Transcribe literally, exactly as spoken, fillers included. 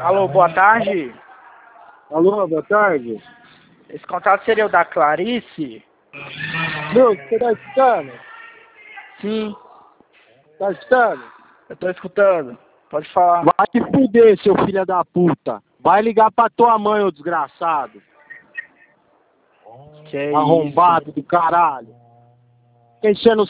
Alô, boa tarde. Alô, boa tarde. Esse contato seria o da Clarice? Meu, você tá escutando? Sim, Tá escutando? eu tô escutando. Pode falar. Vai te fuder, seu filho da puta. Vai ligar pra tua mãe, ô desgraçado. Que é Arrombado isso? do caralho. Enchendo